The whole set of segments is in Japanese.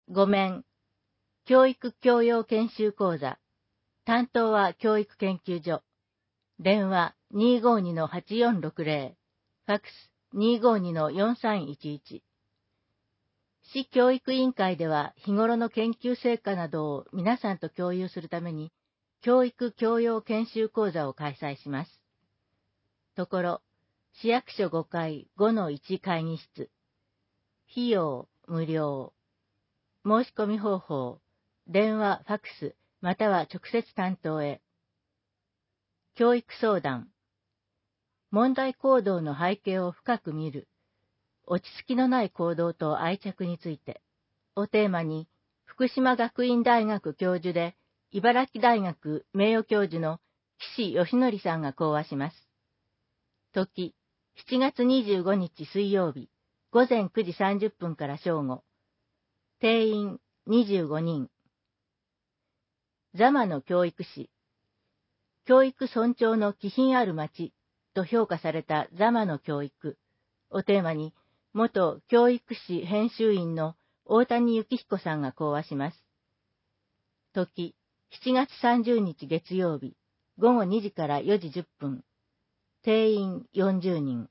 ごめん。教育教養研修講座。担当は教育研究所。電話252-8460。ファックス252-4311。市教育委員会では日頃の研究成果などを皆さんと共有するために、教育教養研修講座を開催します。ところ、市役所5階 5-1 会議室。費用無料。申し込み方法、電話、ファックス、または直接担当へ。教育相談。問題行動の背景を深く見る。落ち着きのない行動と愛着についてをテーマに、福島学院大学教授で、茨城大学名誉教授の岸義則さんが講話します。時、7月25日水曜日、午前9時30分から正午。定員25人。座間の教育士。教育尊重の気品ある町と評価された座間の教育をテーマに、元教育誌編集員の大谷幸彦さんが講話します。時、7月30日月曜日、午後2時から4時10分。定員40人。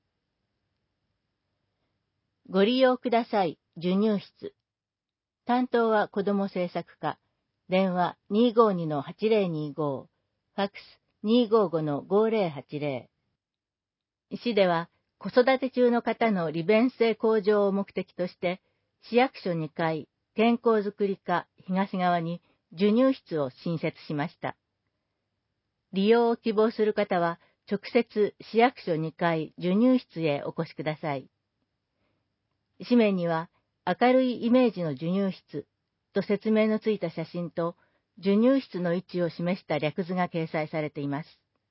ご利用ください、授乳室。担当は子ども政策課。電話252-8025。ファックス255-5080。市では、子育て中の方の利便性向上を目的として、市役所2階、健康づくり課東側に授乳室を新設しました。利用を希望する方は、直接市役所2階授乳室へお越しください。紙面には、明るいイメージの授乳室と説明のついた写真と、授乳室の位置を示した略図が掲載されています。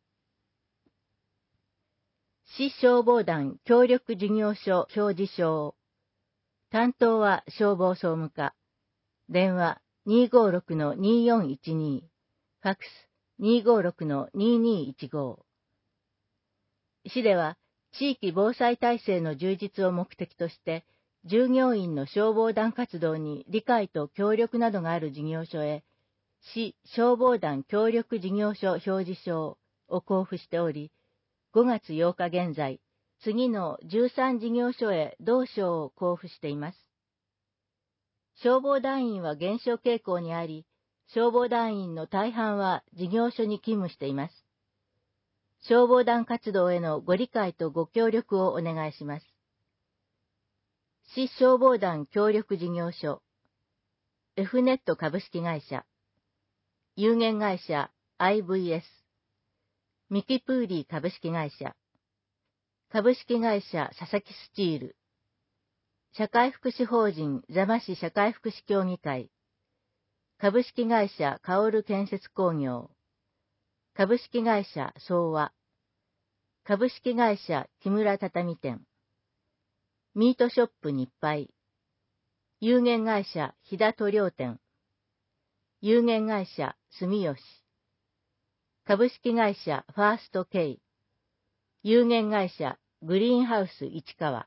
市消防団協力事業所表示書。担当は消防総務課。電話256-2412。ファックス256-2215。市では地域防災体制の充実を目的として、従業員の消防団活動に理解と協力などがある事業所へ、市消防団協力事業所表示書を交付しており、5月8日現在、次の13事業所へ同書を交付しています。消防団員は減少傾向にあり、消防団員の大半は事業所に勤務しています。消防団活動へのご理解とご協力をお願いします。市消防団協力事業所、F ネット株式会社、有限会社 IVS、ミキプーリー株式会社、株式会社佐々木スチール、社会福祉法人座間市社会福祉協議会、株式会社カオル建設工業、株式会社総和、株式会社木村畳店、ミートショップ日配、有限会社飛騨塗料店、有限会社住吉、株式会社ファースト K、有限会社グリーンハウス市川。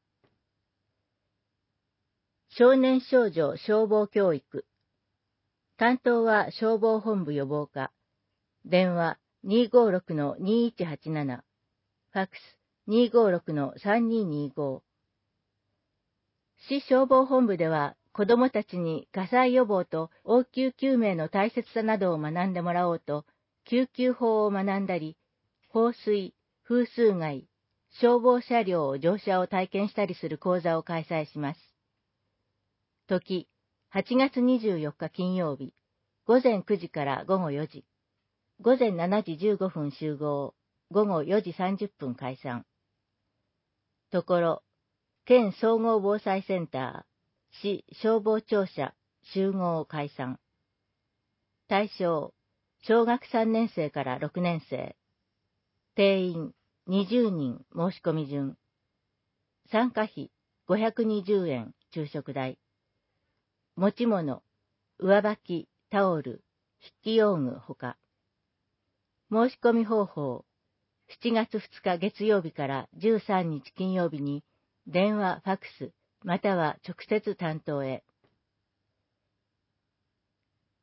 少年少女消防教育。担当は消防本部予防課。電話256-2187。ファックス256-3225。市消防本部では、子どもたちに火災予防と応急救命の大切さなどを学んでもらおうと、救急法を学んだり、放水、風水害、消防車両乗車を体験したりする講座を開催します。時、8月24日金曜日、午前9時から午後4時、午前7時15分集合、午後4時30分解散。ところ、県総合防災センター、市消防庁舎集合解散。対象、小学3年生から6年生。定員20人申し込み順。参加費520円昼食代。持ち物、上履き、タオル、筆記用具ほか。申し込み方法、7月2日月曜日から13日金曜日に電話、ファックス、または直接担当へ。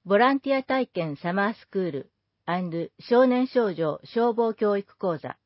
ボランティア体験サマースクール&少年少女消防教育講座。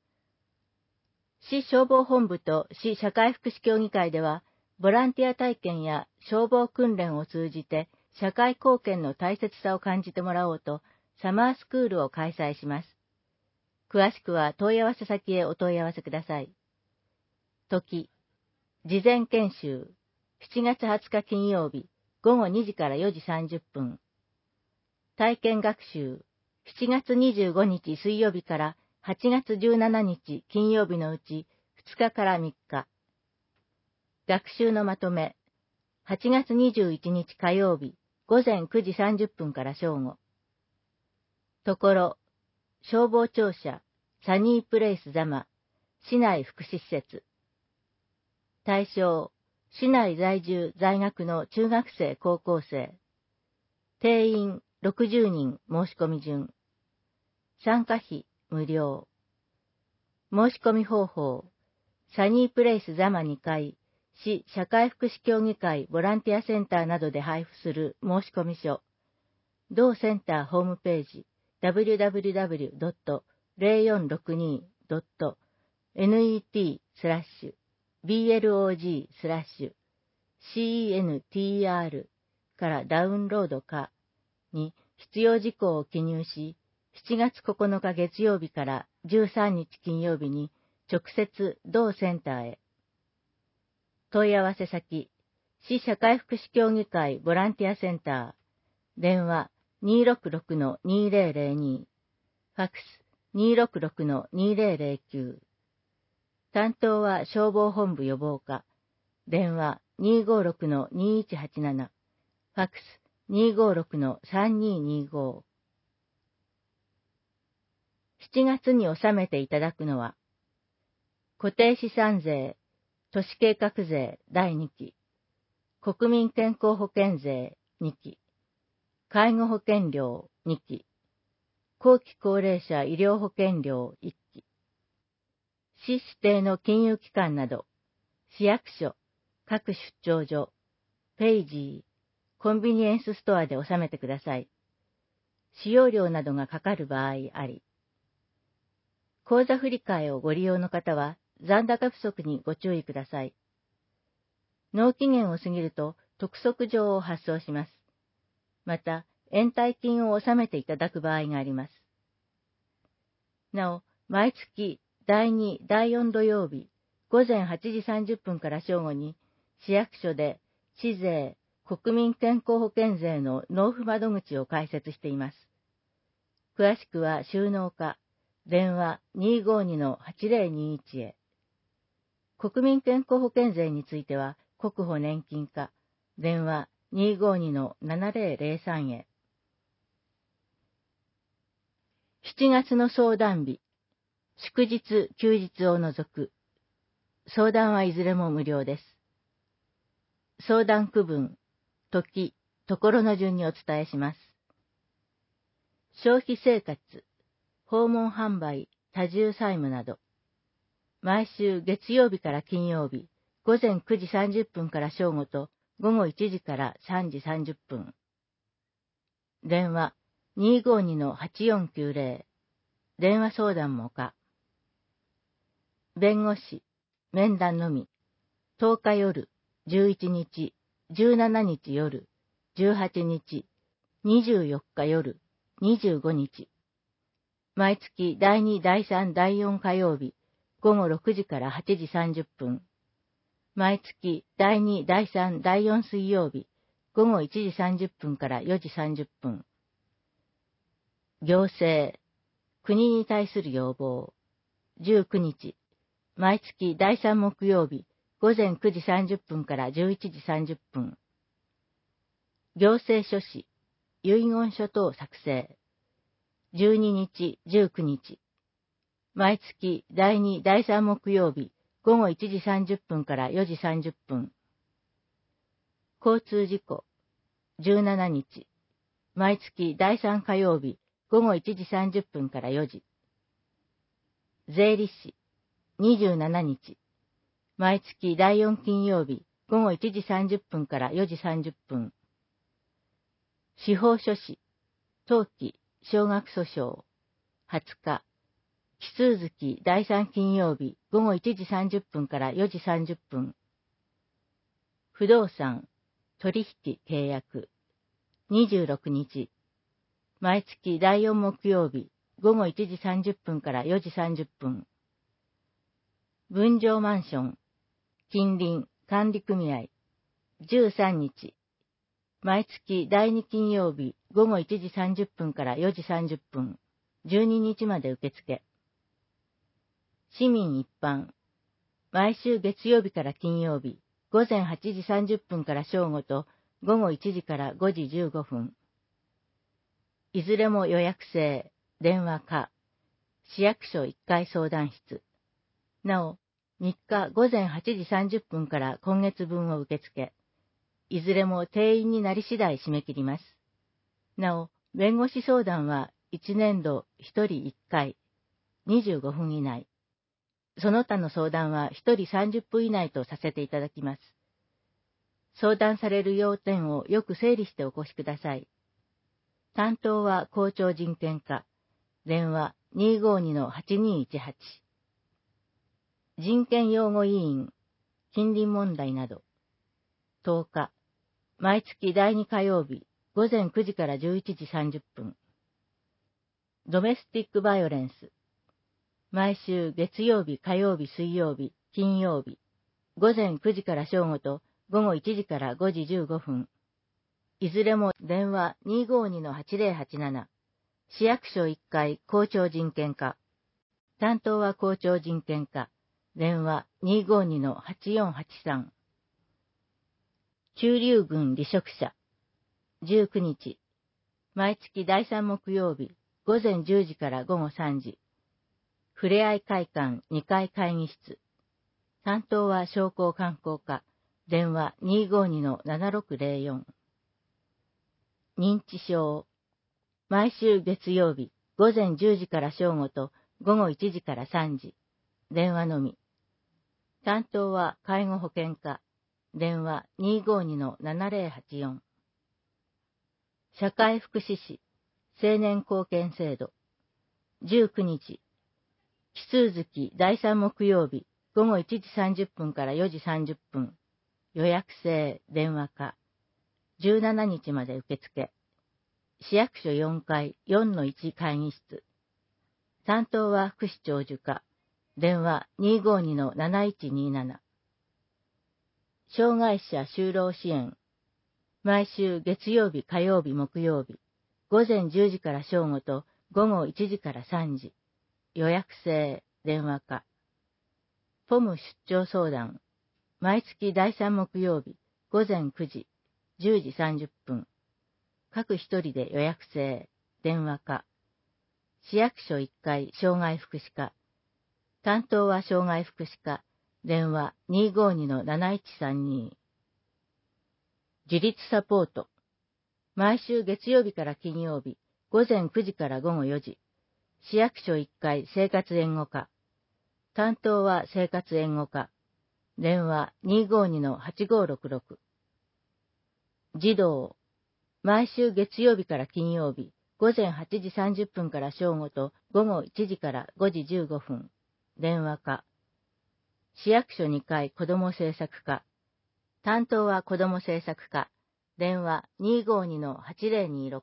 市消防本部と市社会福祉協議会では、ボランティア体験や消防訓練を通じて社会貢献の大切さを感じてもらおうと、サマースクールを開催します。詳しくは問い合わせ先へお問い合わせください。時、事前研修、7月20日金曜日、午後2時から4時30分。体験学習、7月25日水曜日から8月17日金曜日のうち2日から3日。学習のまとめ、8月21日火曜日、午前9時30分から正午。ところ、消防庁舎、サニープレイス座間、市内福祉施設。対象、市内在住在学の中学生高校生。定員60人申し込み順。参加費無料。申し込み方法、サニープレイス座間2階、市社会福祉協議会ボランティアセンターなどで配布する申し込み書。同センターホームページ www.0462.net/blog/CENTR からダウンロードかに必要事項を記入し、7月9日月曜日から13日金曜日に直接同センターへ。問い合わせ先、市社会福祉協議会ボランティアセンター、電話 266-2002、ファックス 266-2009。担当は消防本部予防課、電話 256-2187、ファックス 256-3225。7月に納めていただくのは、固定資産税、都市計画税第2期、国民健康保険税2期、介護保険料2期、後期高齢者医療保険料1期、市指定の金融機関など、市役所、各出張所、ペイジー、コンビニエンスストアで納めてください。使用料などがかかる場合あり。口座振替をご利用の方は残高不足にご注意ください。納期限を過ぎると督促状を発送します。また、延滞金を納めていただく場合があります。なお、毎月第2、第4土曜日、午前8時30分から正午に、市役所で市税、国民健康保険税の納付窓口を開設しています。詳しくは収納課、電話 252-8021 へ。国民健康保険税については、国保年金課、電話 252-7003 へ。7月の相談日、祝日・休日を除く。相談はいずれも無料です。相談区分、時、ところの順にお伝えします。消費生活、訪問販売、多重債務など。毎週月曜日から金曜日、午前9時30分から正午と午後1時から3時30分。電話 252-8490。電話相談も可。弁護士、面談のみ。10日夜、11日、17日夜、18日、24日夜、25日。毎月第2、第3、第4火曜日、午後6時から8時30分。毎月第2、第3、第4水曜日、午後1時30分から4時30分。行政、国に対する要望、19日、毎月第3木曜日、午前9時30分から11時30分。行政書士、遺言書等作成、12日、19日。毎月第2、第3木曜日、午後1時30分から4時30分。交通事故、17日。毎月第3火曜日、午後1時30分から4時。税理士、27日。毎月第4金曜日、午後1時30分から4時30分。 司法書士、冬季少額訴訟、20日、奇数月第3金曜日午後1時30分から4時30分。不動産、取引契約、26日、毎月第4木曜日午後1時30分から4時30分。分譲マンション、近隣管理組合、13日、毎月第2金曜日午後1時30分から4時30分、12日まで受付。市民一般、毎週月曜日から金曜日、午前8時30分から正午と午後1時から5時15分。いずれも予約制、電話か、市役所1階相談室。なお、3日午前8時30分から今月分を受付。いずれも定員になり次第締め切ります。なお、弁護士相談は1年度1人1回、25分以内。その他の相談は1人30分以内とさせていただきます。相談される要点をよく整理してお越しください。担当は校長人権課、電話 252-8218。人権擁護委員、近隣問題など。10日、毎月第2火曜日、午前9時から11時30分。ドメスティックバイオレンス。毎週月曜日、火曜日、水曜日、金曜日、午前9時から正午と午後1時から5時15分。いずれも電話 252-8087。市役所1階校長人権課。担当は校長人権課。電話 252-8483。駐留軍離職者。19日。毎月第3木曜日、午前10時から午後3時。ふれあい会館2階会議室。担当は商工観光課。電話 252-7604。認知症。毎週月曜日、午前10時から正午と午後1時から3時。電話のみ。担当は介護保険課。電話 252-7084。社会福祉士。青年貢献制度。19日。奇数月第3木曜日、午後1時30分から4時30分。予約制、電話か。17日まで受付。市役所4階 4-1 会議室。担当は福祉長寿課。電話 252-7127。障害者就労支援。毎週月曜日、火曜日、木曜日。午前10時から正午と午後1時から3時。予約制、電話か。ポム出張相談。毎月第3木曜日、午前9時、10時30分。各一人で予約制、電話か。市役所1階障害福祉課。担当は障害福祉課。電話 252-7132。自立サポート。毎週月曜日から金曜日、午前9時から午後4時。市役所1階生活援護課。担当は生活援護課。電話 252-8566。児童。毎週月曜日から金曜日、午前8時30分から正午と午後1時から5時15分。電話課。市役所2階子ども政策課。担当は子ども政策課。電話 252-8026。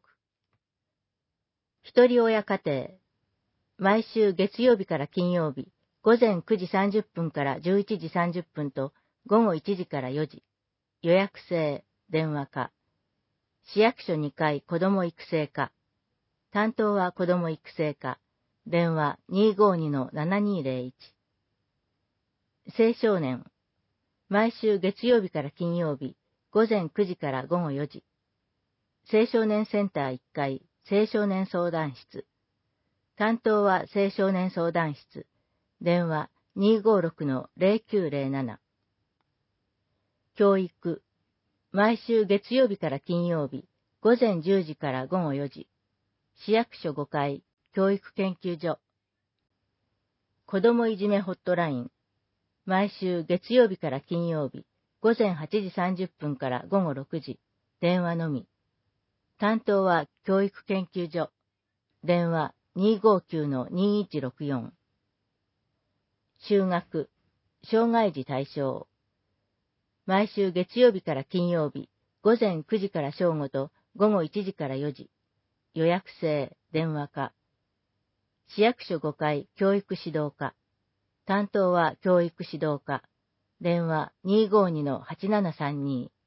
一人親家庭。毎週月曜日から金曜日、午前9時30分から11時30分と午後1時から4時。予約制、電話課。市役所2階子ども育成課。担当は子ども育成課。電話 252-7201。青少年。毎週月曜日から金曜日、午前9時から午後4時。青少年センター1階青少年相談室。担当は青少年相談室。電話 256-0907。教育。毎週月曜日から金曜日、午前10時から午後4時。市役所5階教育研究所。子どもいじめホットライン。毎週月曜日から金曜日、午前8時30分から午後6時。電話のみ。 担当は教育研究所。電話259-2164。就学、障害児対象。毎週月曜日から金曜日、午前9時から正午と午後1時から4時。予約制、電話課。市役所5階教育指導課。担当は教育指導課。電話252-8732。